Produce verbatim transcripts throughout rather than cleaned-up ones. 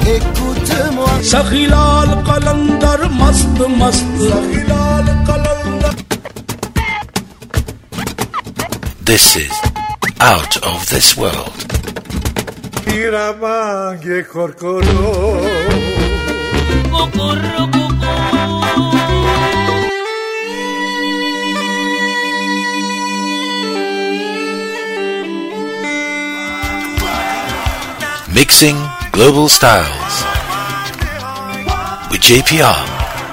écoute-moi. Sakhilal qalandar mast mast. Sakhilal qalandar. This is Out of This World. Iramange korkoro. Kokoro koko. Mixing Global Styles with J P R.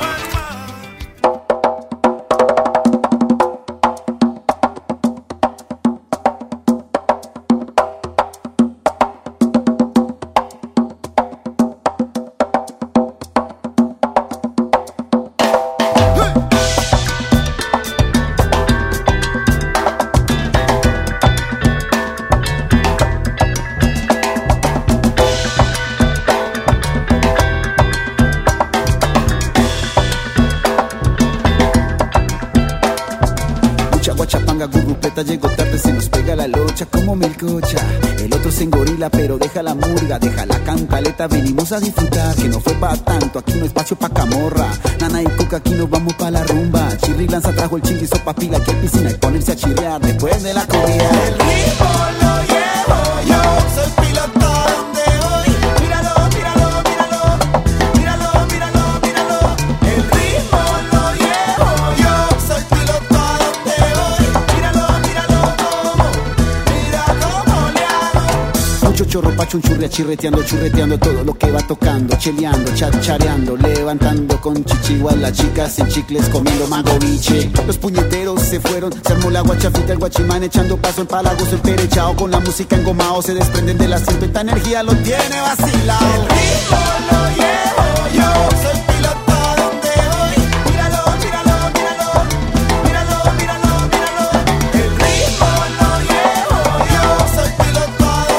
Llegó tarde, se nos pega la locha como melcocha. El otro se engorila, pero deja la murga, deja la cantaleta, venimos a disfrutar. Que no fue pa' tanto, aquí no hay espacio pa' camorra. Nana y Cuca, aquí nos vamos pa' la rumba. Chirri Lanza trajo el chingui, sopa pila, que hay piscina y ponerse a chirrear después de la comida. El ritmo lo llevo yo, soy piloto donde voy. Míralo, míralo, míralo, míralo, míralo, míralo. El ritmo lo llevo yo, soy piloto donde voy. Chorro pacho, un churria, chirreteando, churreteando todo lo que va tocando, cheleando, chachareando, levantando con chichiguas las chicas en chicles comiendo mango biche. Los puñeteros se fueron, se armó la guachafita, el guachimán echando paso en palagos, el perechao con la música engomao, se desprenden de la sirve, esta energía lo tiene vacilado. El ritmo lo llevo yo, soy piloto donde voy. Míralo, míralo, míralo, míralo, míralo, míralo. El ritmo lo llevo yo, soy piloto.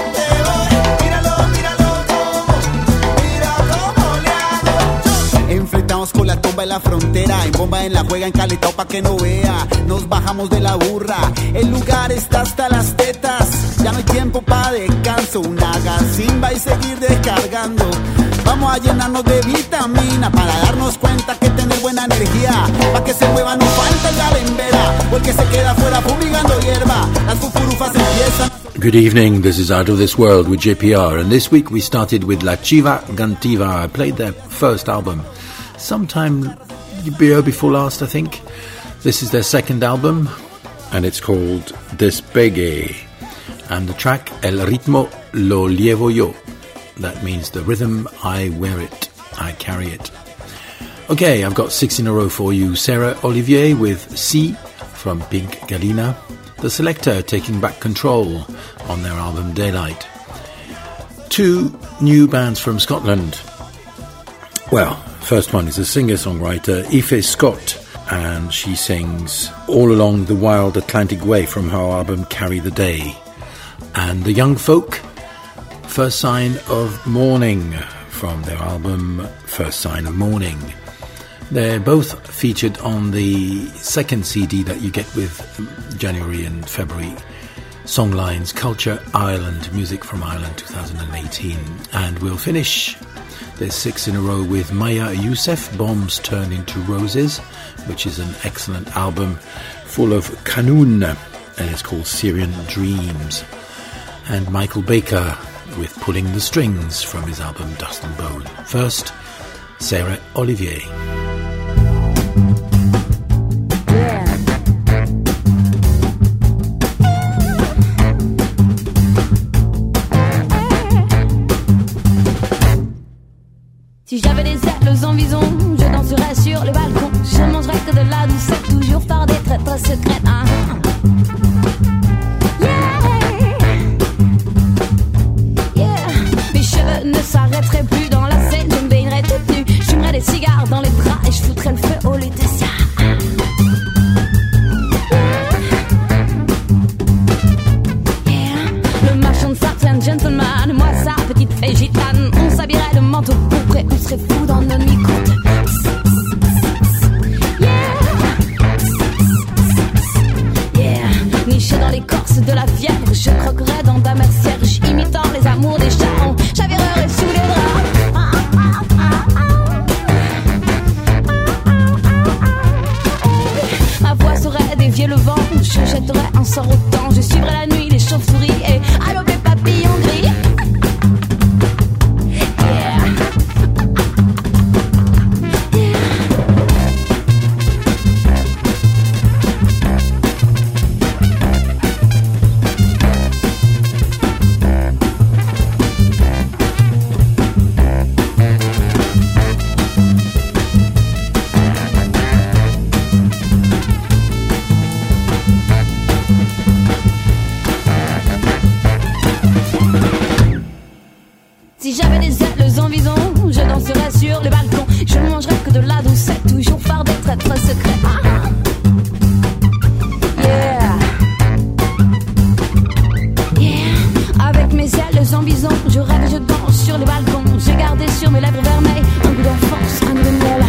Enfrentamos con la tumba en la frontera, en bomba en la juega, en caletao pa' que no vea. Nos bajamos de la burra, el lugar está hasta las tetas. Ya no hay tiempo pa' descanso, una gazimba y seguir descargando. Vamos a llenarnos de vitamina para darnos cuenta que tener buena energía. Pa' que se mueva no falta el galembera, porque se queda fuera fumigando hierba. Las fufurufas empiezan. Good evening, this is Out of This World with J P R, and this week we started with La Chiva Gantiva. I played their first album sometime year before last, I think. This is their second album, and it's called Despegue, and the track El Ritmo Lo Llevo Yo. That means the rhythm, I wear it, I carry it. Okay, I've got six in a row for you. Sarah Olivier with C from Pink Galina. The Selector taking back control on their album Daylight. Two new bands from Scotland. Well, first one is a singer-songwriter, Aoife Scott, and she sings All Along the Wild Atlantic Way from her album Carry the Day. And the Young Folk, First Sign of Morning from their album First Sign of Morning. They're both featured on the second C D that you get with January and February Songlines Culture Ireland, Music from Ireland twenty eighteen. And we'll finish this six in a row with Maya Youssef, Bombs Turn into Roses, which is an excellent album full of Qanun, and it's called Syrian Dreams. And Michael Baker with Pulling the Strings from his album Dust and Bone. First, Sarah Olivier. Si j'avais des ailes en vison, je danserais sur le balcon. Je mangerais que de la douceur, toujours par des traits très secrets. Ah. Yeah, yeah. Mes cheveux ne s'arrêteraient plus dans la scène. Je me baignerais toute nue, je fumerais des cigares dans les bras et je foutrais le feu au Laetitia. Yeah. Le marchand de Sartre, gentleman, moi sa petite fée gitane. On s'habillerait de manteau pourpré, on serait fou dans nos mi-côtes. Dans l'écorce de la fièvre, je croquerais dans ta matière, imitant les amours des charons, j'avérerais sous les draps. Ah. étudier le vent. Je jetterai un sort au temps, je suivrai la nuit, les chauves-souris et allô mes papillons gris. Si j'avais des ailes en vison, je danserais sur le balcon. Je ne mangerais que de la doucette, toujours fardée, très très secret. Ah. Yeah. Yeah. Avec mes ailes en bison, je rêve et je danse sur le balcon. J'ai gardé sur mes lèvres vermeilles un goût d'enfance, un goût de miel.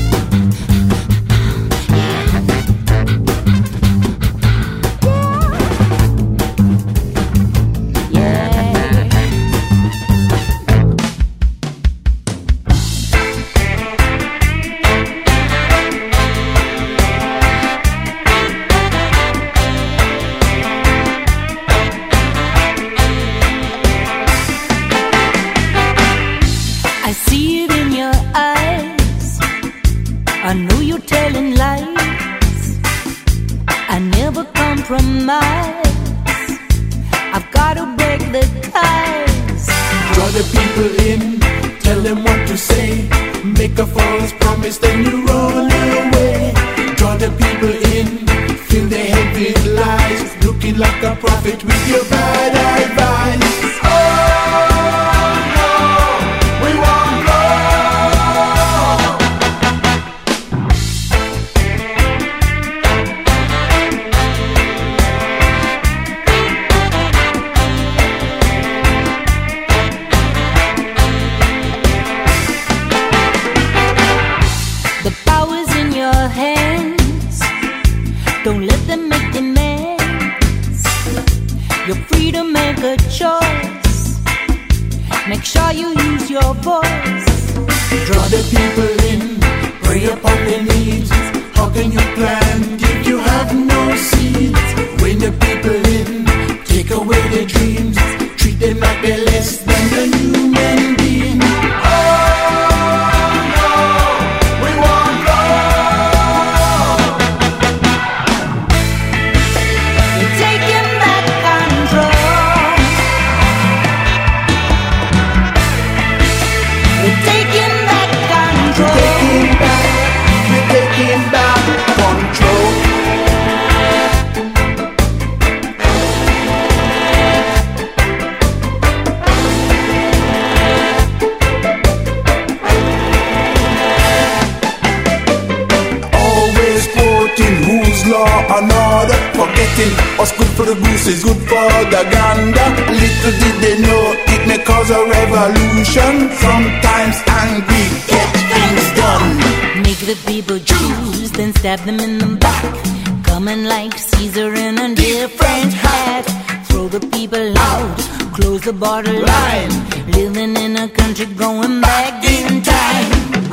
What's good for the goose is good for the gander. Little did they know it may cause a revolution. Sometimes angry, get things done. Make the people choose, then stab them in the back. Coming like Caesar in a different hat. Throw the people out, close the border line. Living in a country going back in time.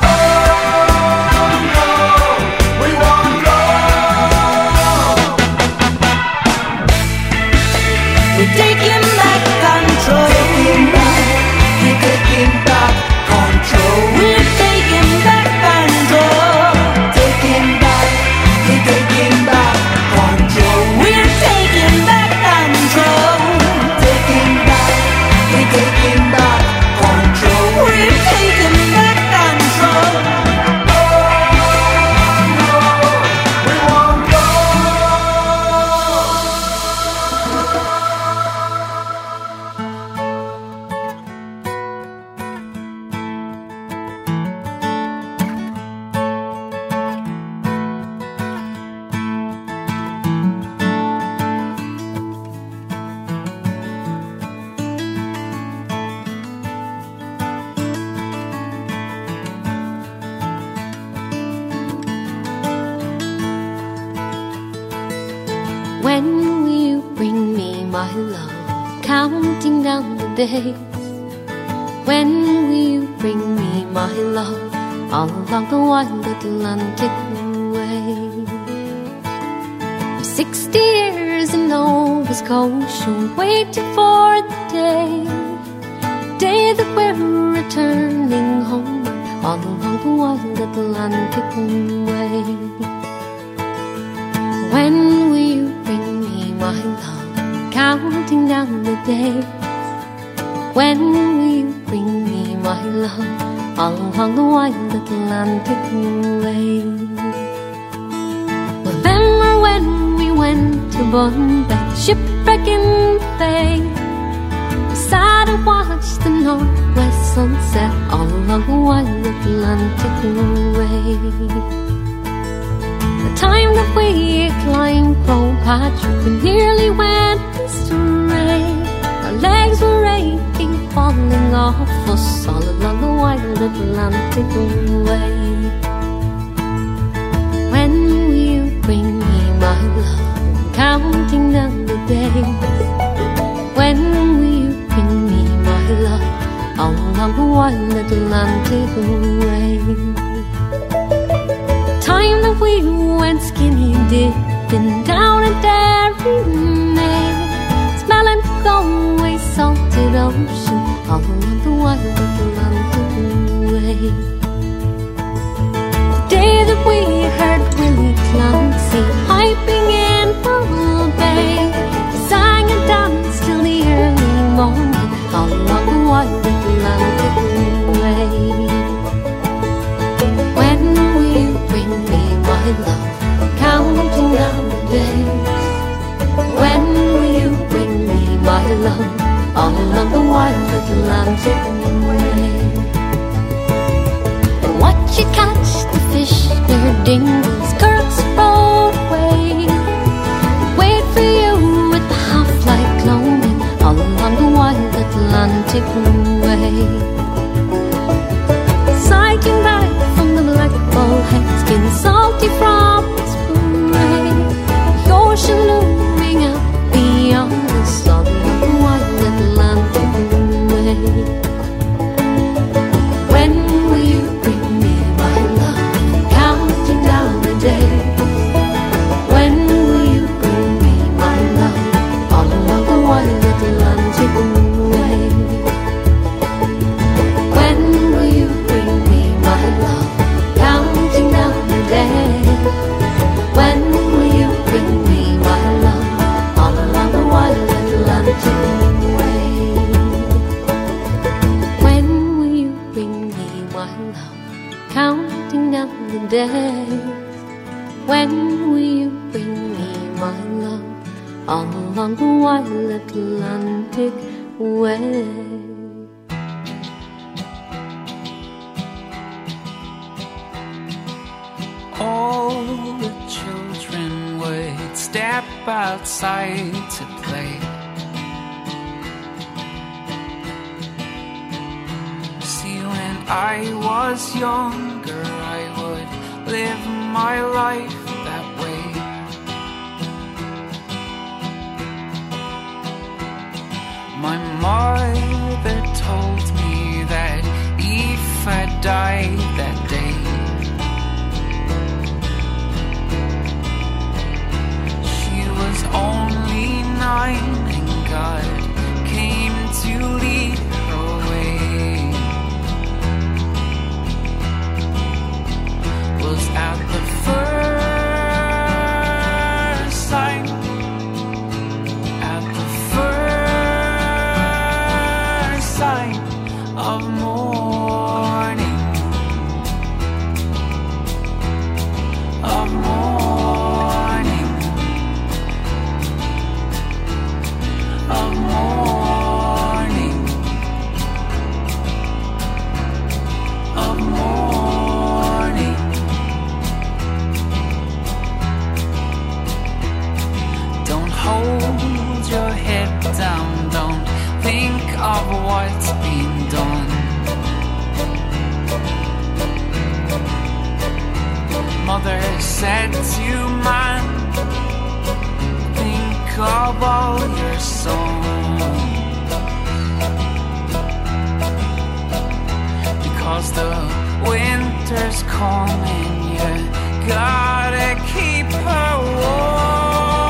Oh no, we won't go. We're taking back control. Taking back, we're taking back control. We're taking back control. Taking back, we're taking back control. We're taking back control. Taking back, we're taking back control. We're taking back control. Oh no, we won't go. When will you bring me my love? Counting down the days. When will you bring me my love? All along the wide Atlantic way. Sixty years in Nova Scotia, waiting for the day, day that we're returning home all along the wild Atlantic way. When will you bring me my love? Counting down the days. When will you bring me my love? All along the wild Atlantic way. Remember when we went to Bombay, shipwreck in the bay? We sat and watched the northwest sunset all along the wild Atlantic way. The time that we climbed Croagh Patrick, we nearly went astray. Our legs were aching, falling off us all along the wild Atlantic way. When will you bring me my love? Counting down the days. When will you bring me my love? All along the wild Atlantic way. Time that we went skinny dipping down a dairy maid, smelling the Galway salted ocean all along the wild Atlantic way. The day that we heard Willie Clancy piping in Hull Bay, we sang and danced till the early morning all along the wild Atlantic way. When will you bring me my love? Counting down the days. When will you bring me my love? All along the wild Atlantic way. And watch you catch the fish, their dingles, kirks roll away. Wait for you with the half-light gloaming all along the wild Atlantic way. Cycling back from the Black Bullhead, skin salty from its parade, the ocean looming out beyond us all along the wild Atlantic way. When will you bring me my love? Counting down the days. When will you bring me my love? All along the wild Atlantic way. When will you bring me my love? Counting down the days. When will you bring me my love? All along the wild Atlantic way. When will you bring me my love? Counting down the days. When will you bring me my love? All along the wild Atlantic way. All the children would step outside to play. See, when I was younger, I would live my life that way. My mother told me that if I died that day, only nine, and God came to lead her away. Was at the first sign, at the first sign of morning, of morning, of morning, of morning. Don't hold your head down, don't think of what's been done. Mother said to man, think of all your songs, because the winter's coming, you gotta keep her warm.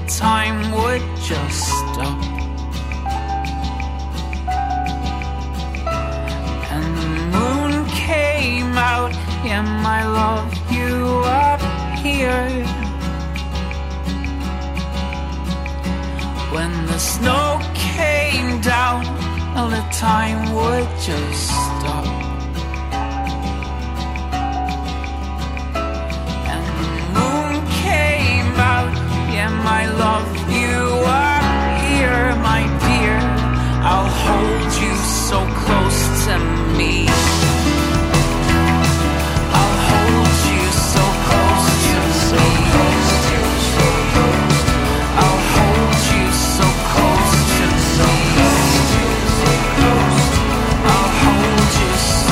time would just stop. And the moon came out, yeah, my love, you up here. When the snow came down, all the time would just stop. And the moon came out, yeah, my love, you are here, my dear. I'll hold you so close to me. I'll hold you so close to me. I'll hold you so close to me. I'll hold you so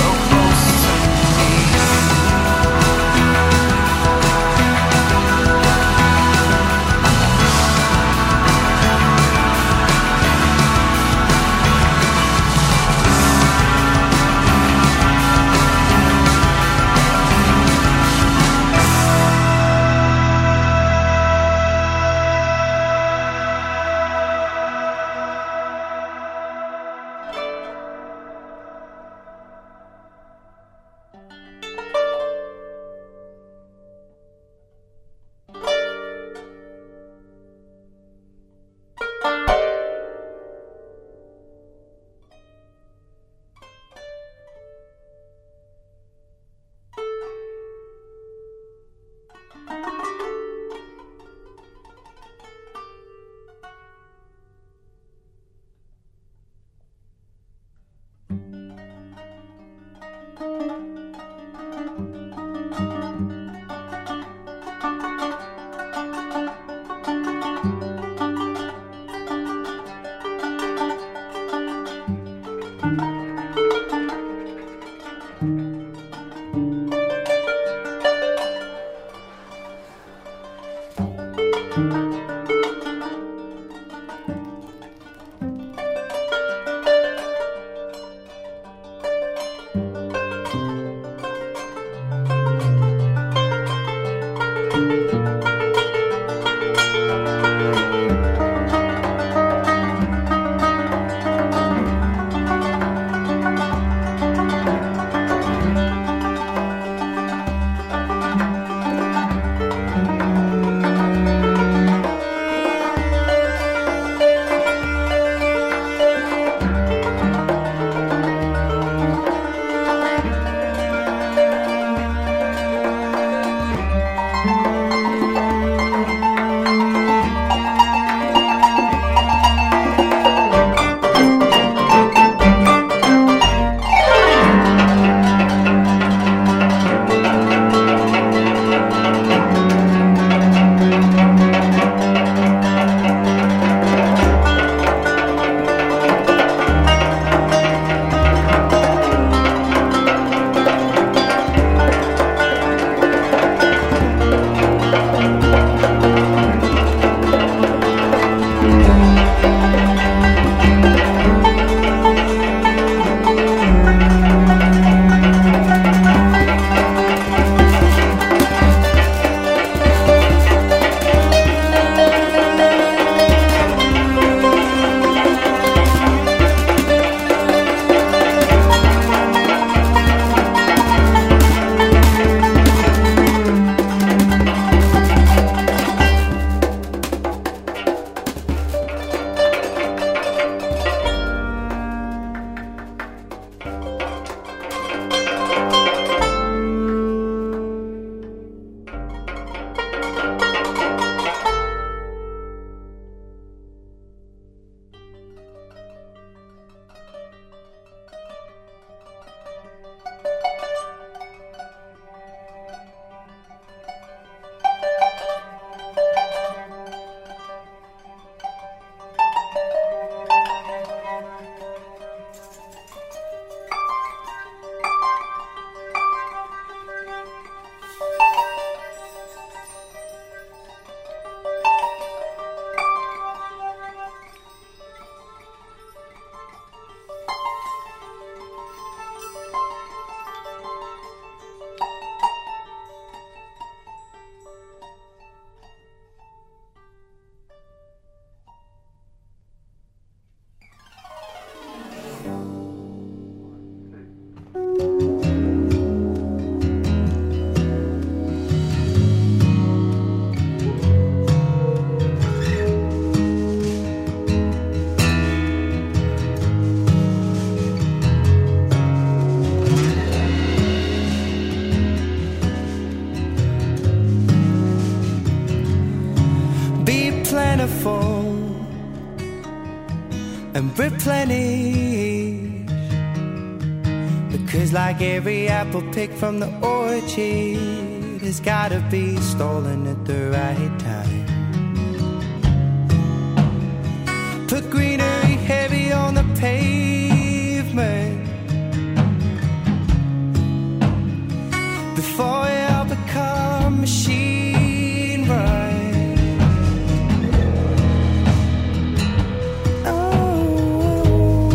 plentiful and replenished, because like every apple picked from the orchard, it's gotta be stolen at the right time. Put greenery heavy on the pavement before we all become machine run. Oh,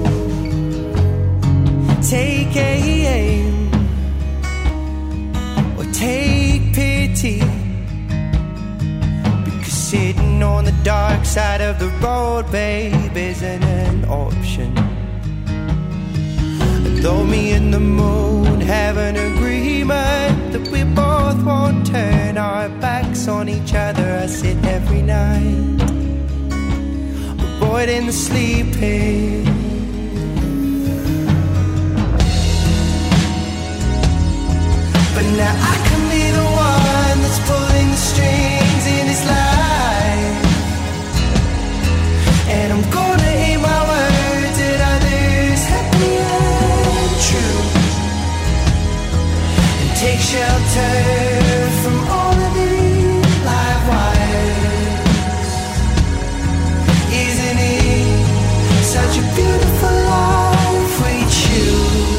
take aim or take pity, because sitting on the dark side of the road, babe, isn't an option. Though me and the moon have an agreement that we both won't turn our backs on each other, I sit every night avoiding the sleeping. But now I can be the one that's pulling the strings in this life, and I'm gonna aim my words at others happy and true, and take shelter from all of these live wires. Isn't it such a beautiful life we choose?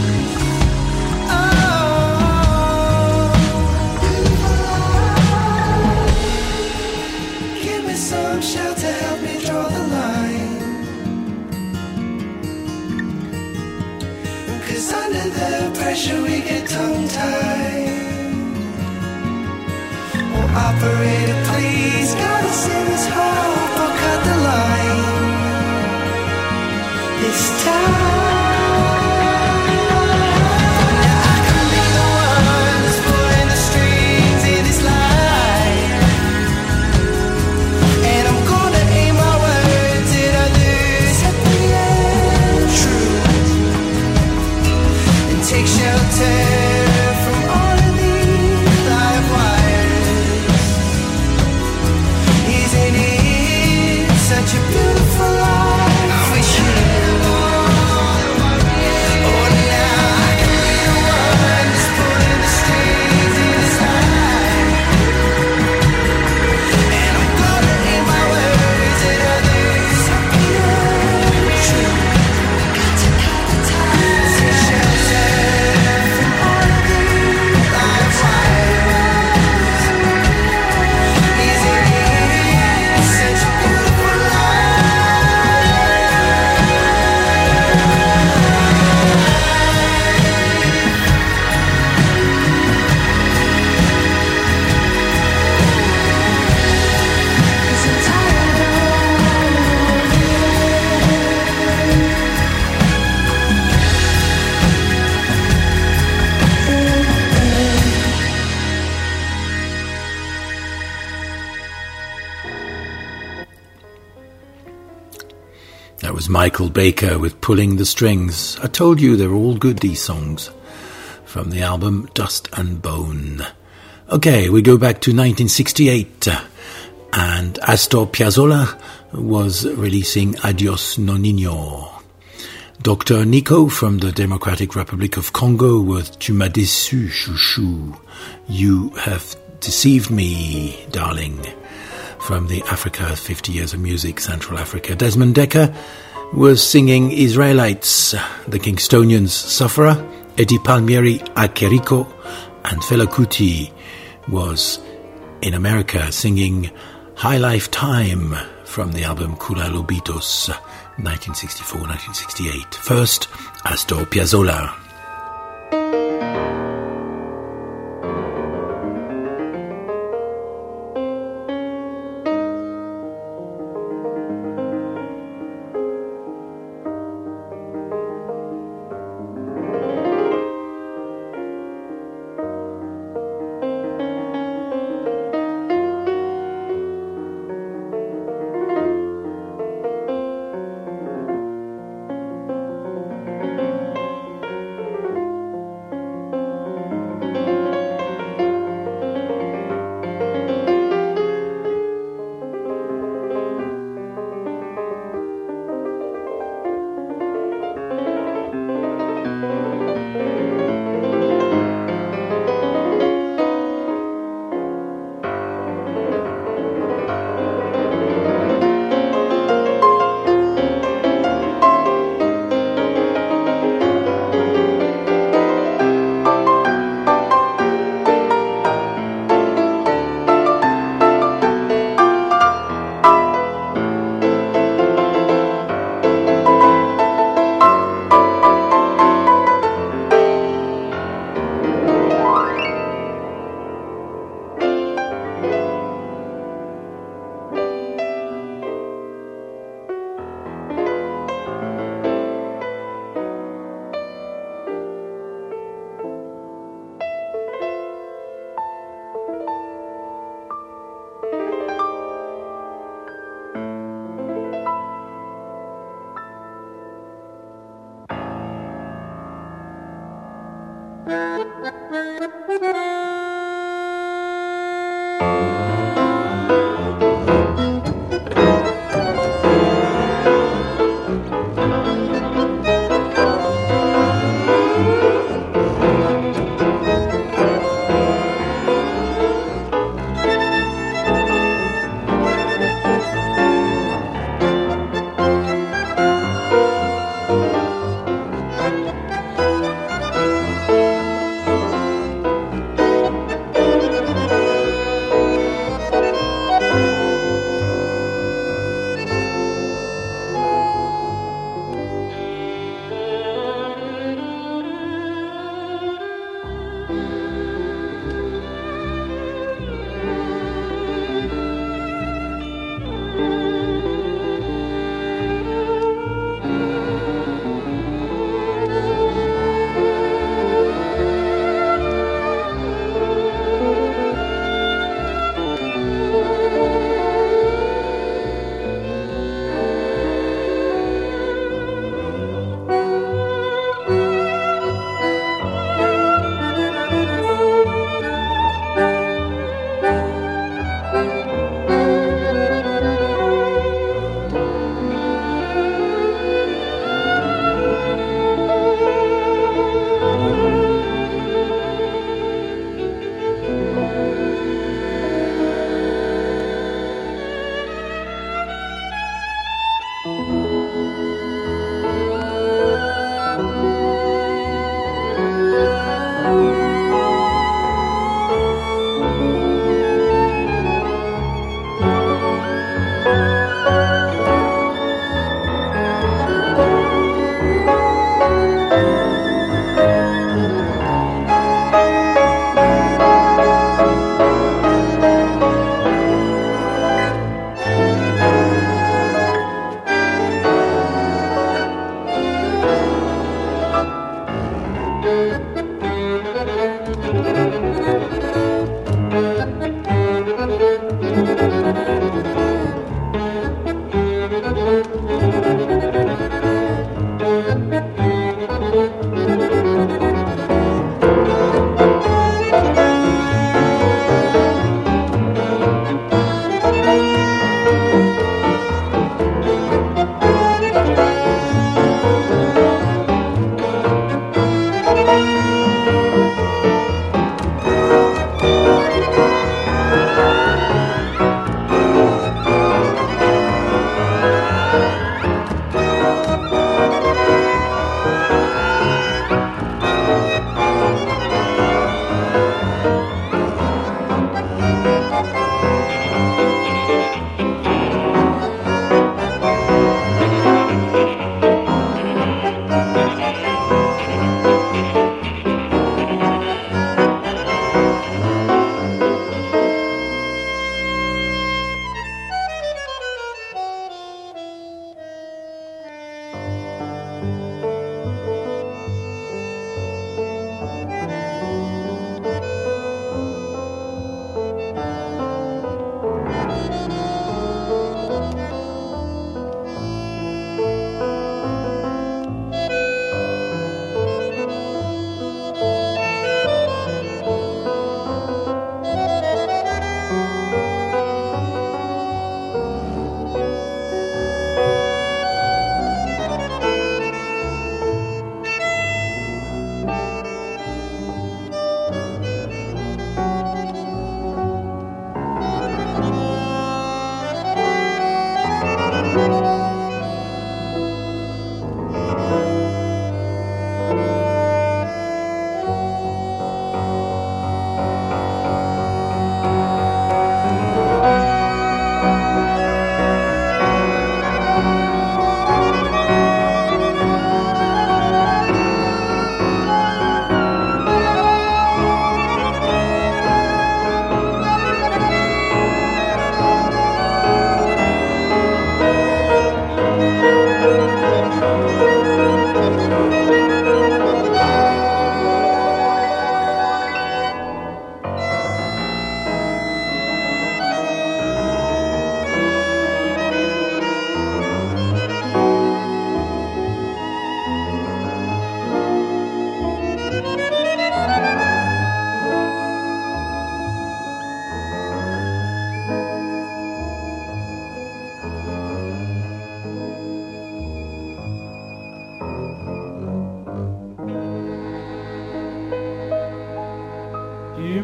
Oh, beautiful life. Give me some shelter, help me draw the line, 'cause under the pressure we get tongue-tied. Oh, operator, please, gotta send us hope or cut the line this time. Now I can be the one that's pulling the strings in this life, and I'm gonna aim my words at others happy and true, and take shelter from all of these live wires. Isn't it such a beautiful life we share? Oh, now I can be the one that's pulling the strings in this life, and I'm gonna aim my words at others happy and true. Take shelter from all of these live wires. Isn't it such a beautiful That was Michael Baker with Pulling the Strings. I told you they were all good, these songs, from the album Dust and Bone. Okay, we go back to nineteen sixty-eight, and Astor Piazzolla was releasing Adios Nonino. Doctor Nico from the Democratic Republic of Congo with Tu m'as déçu, chouchou. You have deceived me, darling. From the Africa fifty Years of Music, Central Africa. Desmond Dekker was singing Israelites, the Kingstonians' Sufferer, Eddie Palmieri, Akeriko, and Fela Kuti was in America singing High Life Time from the album Kula Lobitos, nineteen sixty-four nineteen sixty-eight. First, Astor Piazzolla.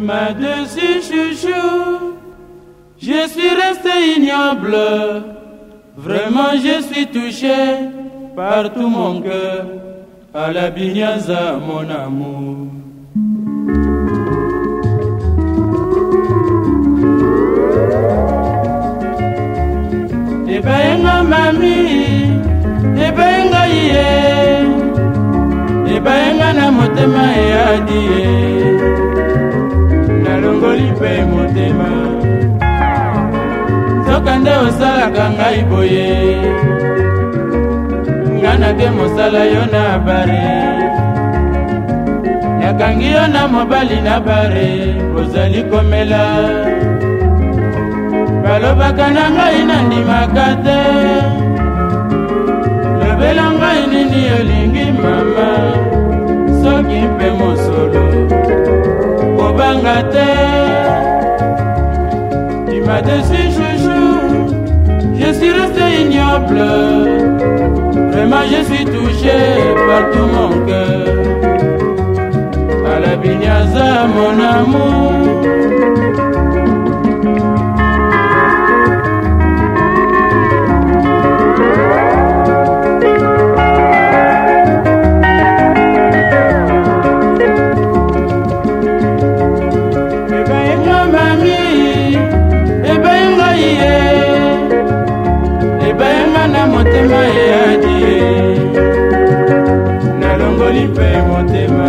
m'as dessus chouchou, je suis resté ignoble. Vraiment je suis touché par tout mon cœur. À la Binyaza mon amour. Ebaenga mami, ebaenga iye, ebaenga na motema eadie, nalongoli pe motema, sokande osalaka ngai boye, ngana ke mosala yo na bare, yakangi yo na mobali na bare, ozali komela. Balobaka na ngai nandimaka te, lobela ngai nini olingi mama, soki mpe mosolo kobanga te. Tu m'as déçu chouchou, je suis resté ignoble. Vraiment je suis touché par tout mon cœur. À la Binyaza mon amour. Motema eadie, nalongoli pe motema,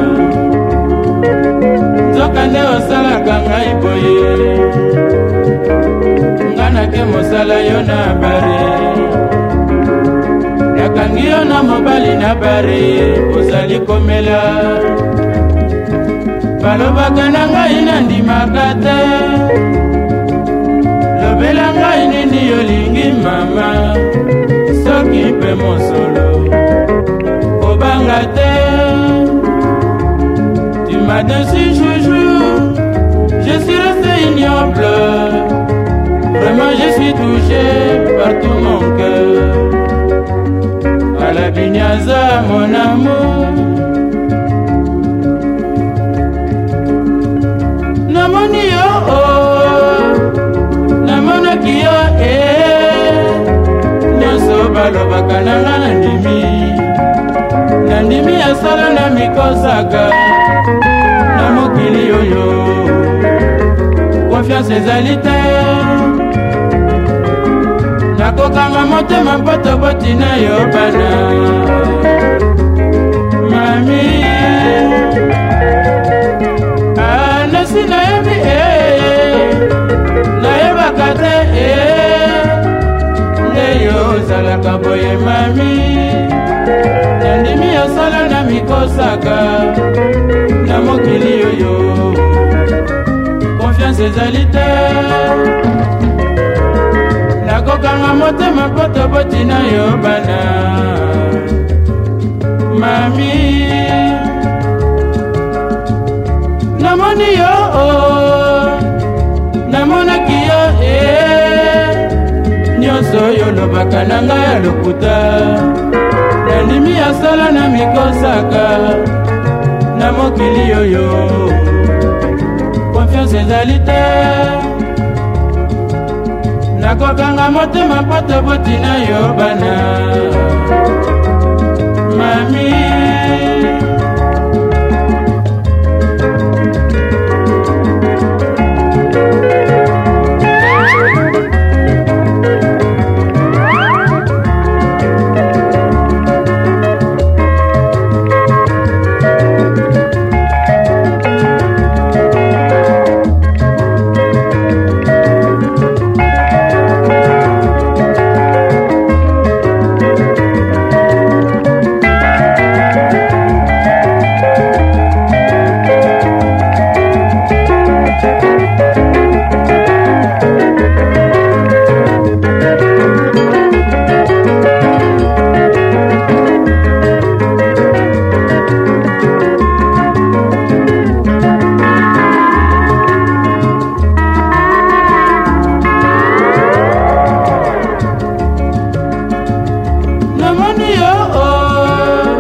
nzokande osalaka ngai boye, ngana ke mosala yo na bare, yakangi yo na mobali na bare, ozali komela. Balobaka na ngai nandimaka te, lobela ngai nini olingi mama, soki mpe mosolo kobanga te. Tu m'as déçu chouchou, je suis resté ignoble. Vraiment je suis touché par tout mon cœur. À la Binyaza mon amour. Namoni yo oh, namonaki yo eh, nyonso balobaka na nga nandimi, nandimi asala na mikosaka na mokili oyo, confiance ezali te. Nakokanga motema poto botina yo bana mami, anasi nayebi eh, nayebaka te eh, ndeyo ozalaka boye mami, nandimi osala na mikosaka na mokili oyo, confiance ezali te. Nakokanga motema poto botina yo bana mami, namoni yo oh, namonaki yo eh, nyonso yo lobaka na ngai ya lokuta, nandimi asala na mikosaka na mokili oyo, confiance ezali te. Nakokanga motema poto botina yo bana mami,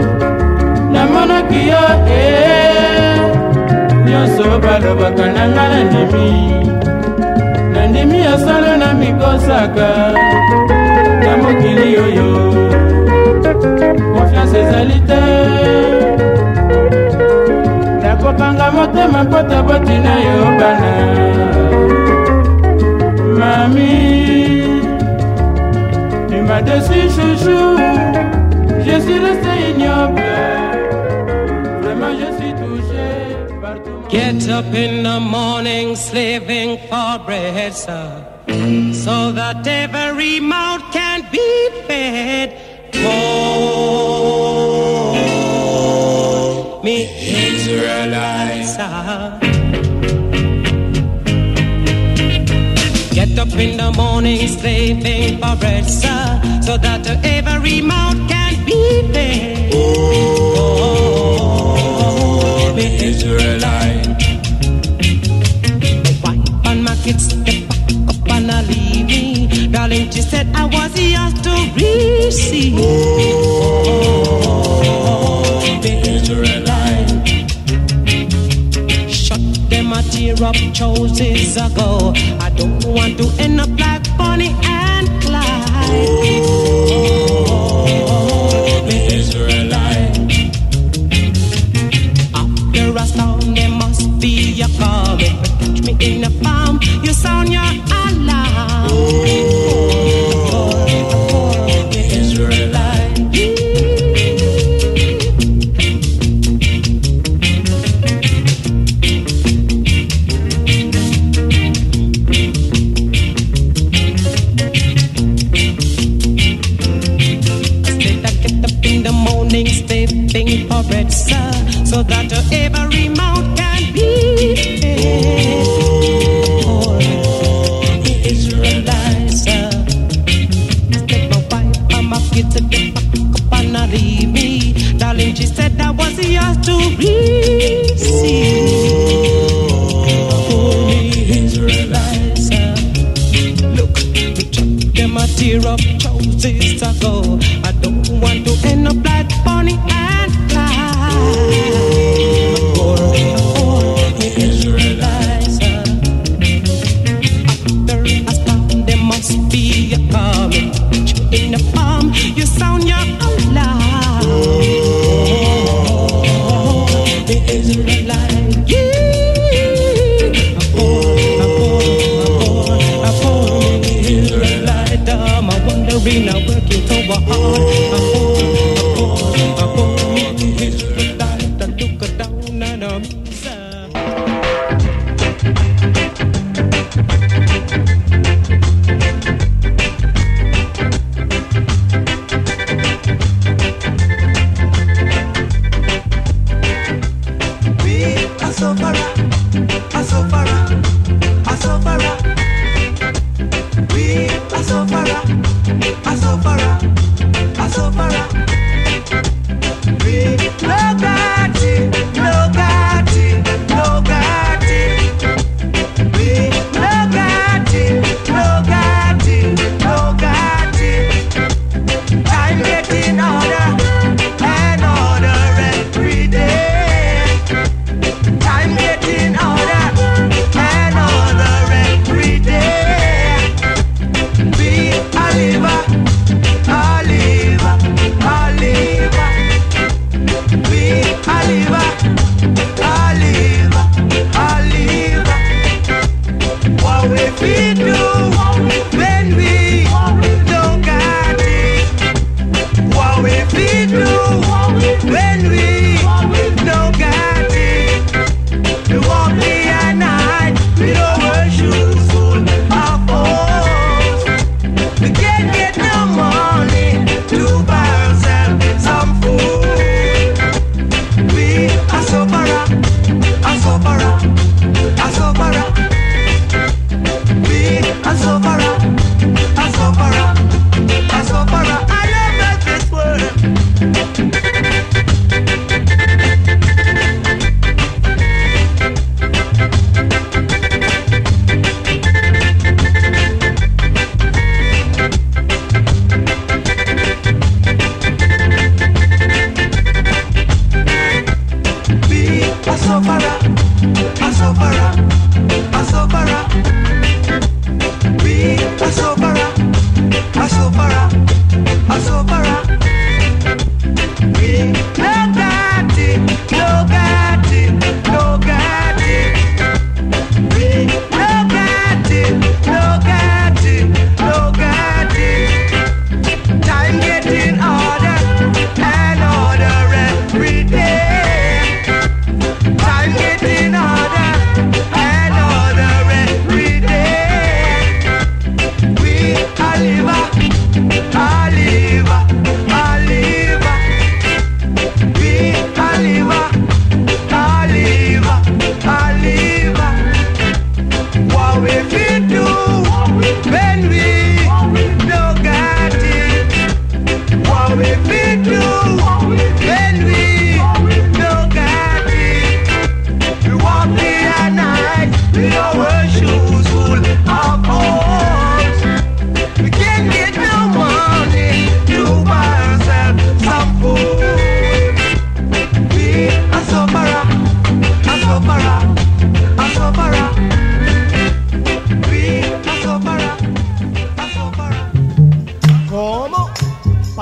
balobaka na nga nandimi nandimi asala na mikosaka na mokili oyo confiance ezali te nakopanga motema mpota boti na yo bana mami tu m'as déçu chouchou je suis resté ignoble vraiment je suis touché par tout mon... Get up in the morning slaving for bread, sir, so that every mouth can be fed. Oh, me Israelites, get up in the morning slaving for bread, sir, so that every mouth can be fed. Oh, me Israelites. My kids step back up and I leave me. Darling, she said I was yours to receive. Oh, the Israelite. Shut them a tear up choices ago. I don't want to end up like Bonnie and Clyde. Oh, the Israelite. After a storm, there must be a calm. Me in the palm, you sound your alarm. Oh, oh, oh, the Israelite. I said I get up in the morning, stepping for bread, sir, so that every mouth can be fed. Get up and leave me. Darling, she said I was yours to receive. Holy Israelites, look, we chuck them a tear up choices ago. I don't want to end up like Bonnie and Clyde. Holy Israelites, after a storm there must be a calm. In the palm, you sound your alarm. Oh, the Israelite. Yeah. A poor, a poor, a poor, a poor Israelite. I'm wondering, I'm working so hard. A poor, a poor, a poor Israelite. I look down at them. So far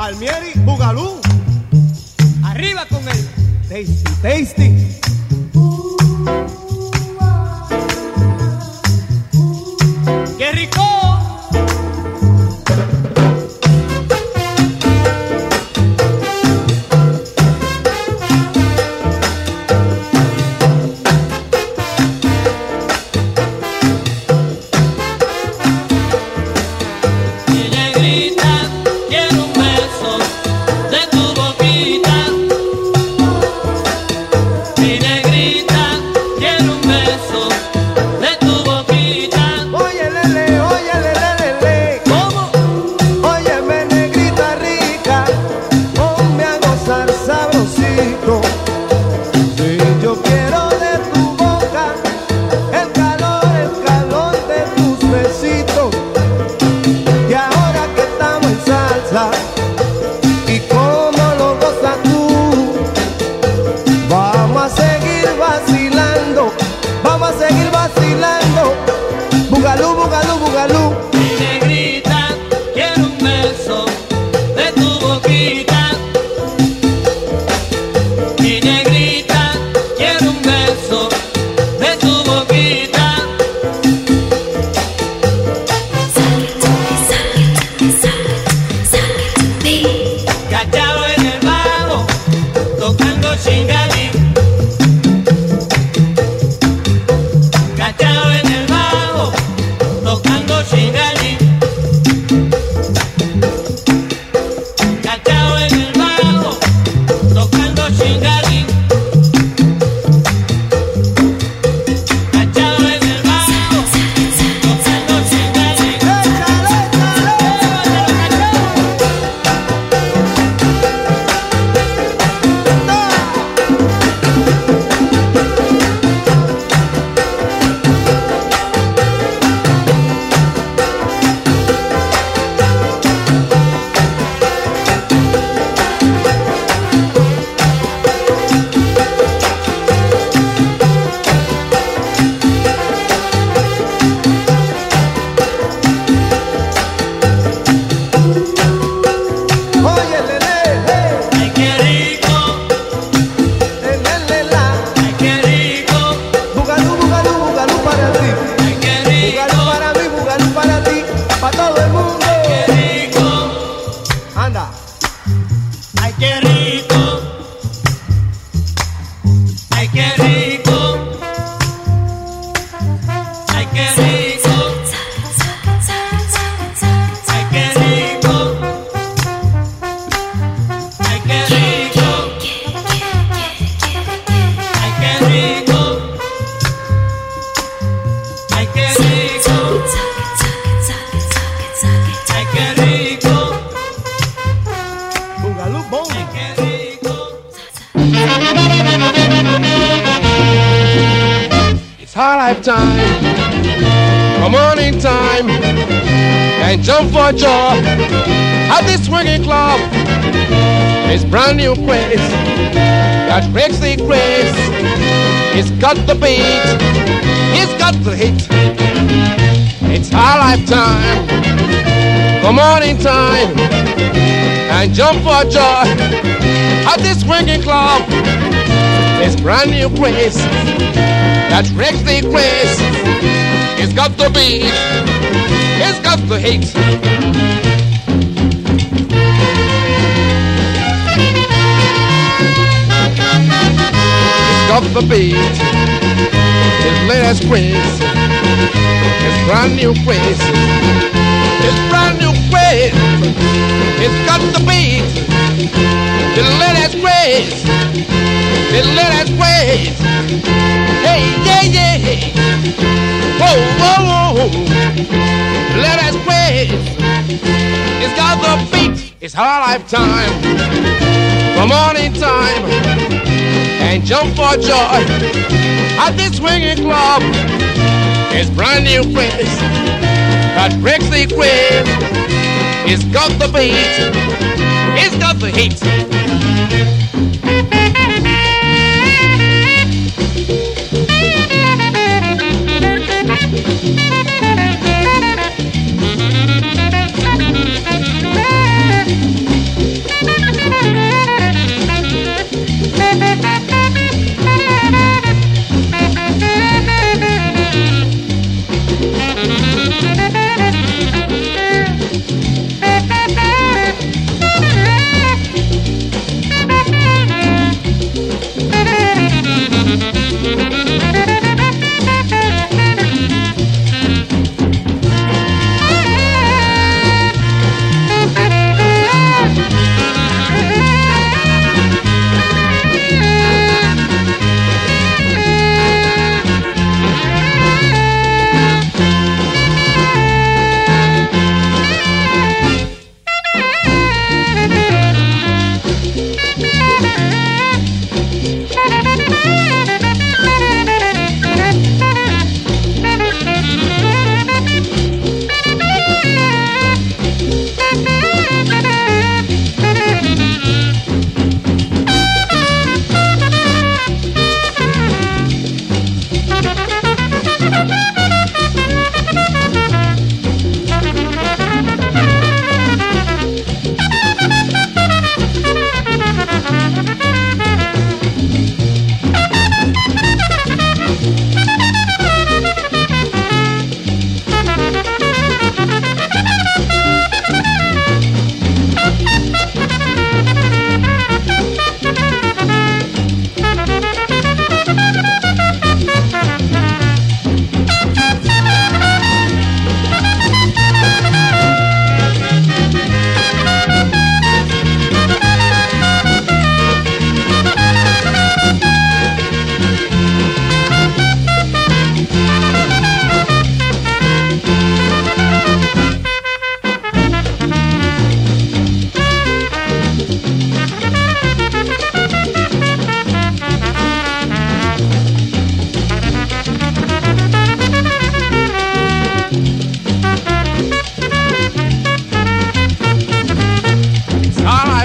Palmieri, Bugalú. Arriba con el Tasty, Tasty. ¡Qué rico! Jump for joy at this swinging club. It's brand new craze that breaks the craze. It's got the beat, it's got the hit. It's our lifetime, come on in time, and jump for joy at this swinging club. It's brand new craze that breaks the craze. It's got the beat, it's got the hate. It's got the beat, it's latest craze. It's brand new craze. It's brand new craze. It's got the beat, the latest craze. The latest craze. Hey, yeah, yeah. Whoa, whoa, whoa. Let us praise. It's got the beat. It's our lifetime. Come on in time and jump for joy at this swinging club. It's brand new praise that breaks the crib. It's got the beat. It's got the heat.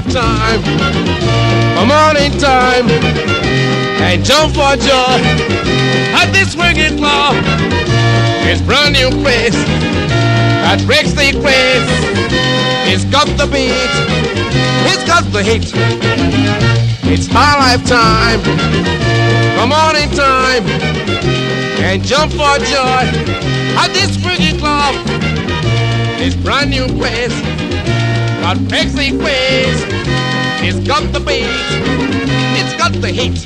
lifetime, a morning time, and jump for joy at this swinging club. It's brand new place that breaks the craze. It's got the beat, it's got the heat. It's our lifetime, a morning time, and jump for joy at this swinging club. It's brand new place that breaks the craze. It's got the beat, it's got the heat.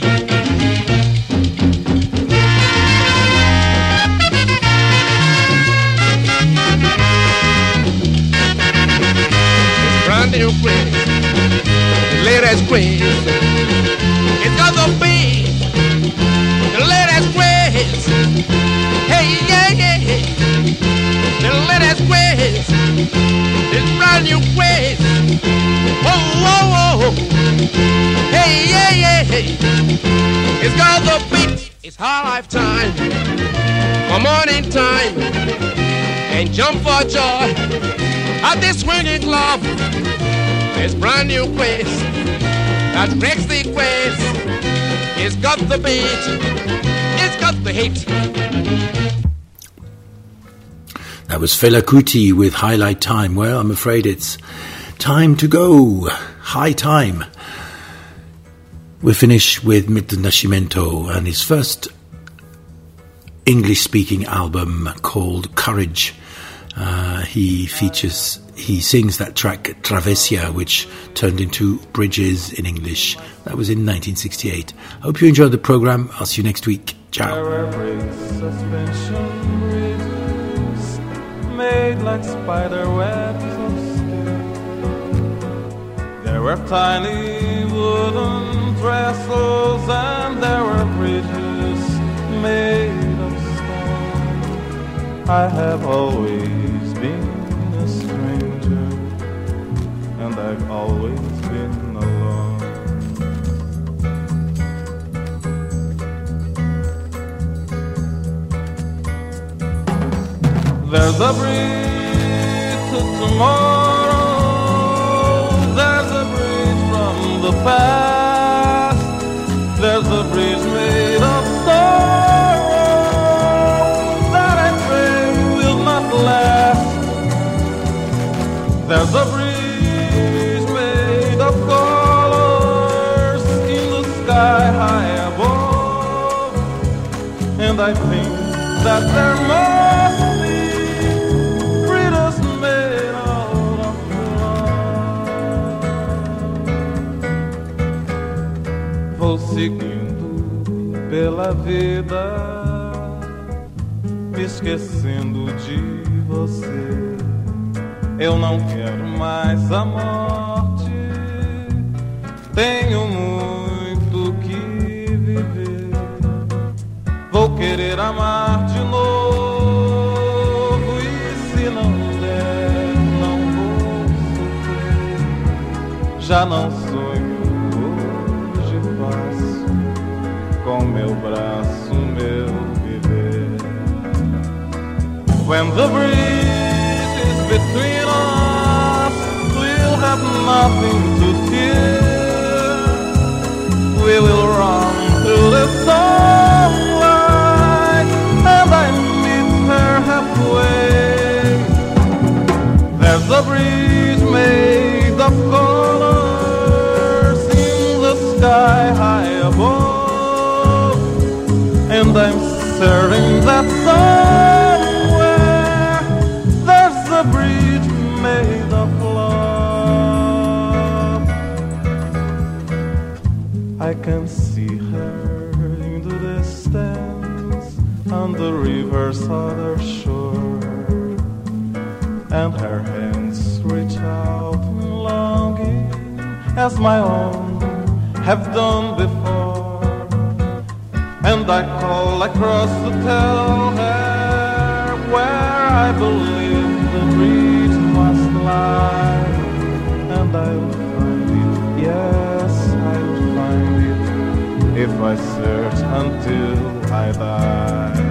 Brand new place, the latest craze. It's got the beat, the latest craze. Hey, yeah, yeah, the latest craze. It's brand new craze. Oh, oh, oh. Hey, yeah, yeah, it's got the beat. It's our lifetime, a morning time, and jump for joy at this swinging club. It's brand new place that breaks the craze. It's got the beat, it's got the heat. That was Fela Kuti with Highlight Time. Well, I'm afraid it's time to go. High time. We finish with Milton Nascimento and his first English-speaking album called Courage. Uh, he features, he sings that track Travessia, which turned into Bridges in English. That was in nineteen sixty-eight. I hope you enjoyed the program. I'll see you next week. Ciao. There were great suspension bridges made like spider webs of steel. There were tiny wooden trestles and there were bridges made of stone. I have always been a stranger, and I've always been alone. There's a bridge to tomorrow, there's a bridge from the past, there's a bridge made of sorrow that I pray will not last. There's a bridge made of colors in the sky high above, and I think that there must be bridges made out of love. Vou seguindo pela vida, me esquecendo de você. Eu não quero mais a morte, tenho muito que viver. Vou querer amar de novo e se não der, não vou sofrer. Já não sonho, hoje faço com meu braço meu viver. When the bridge is between us, we'll have nothing to fear. We will run through the sunlight and I meet her halfway. There's a bridge made of colors in the sky high above, and I'm certain that somewhere there's a bridge made of love. I can see her in the distance on the river's other shore, and her hands reach out in longing as my own have done before. And I call across to tell her where I believe the bridge must lie. And I'll find it, yes, I'll find it, if I search until I die.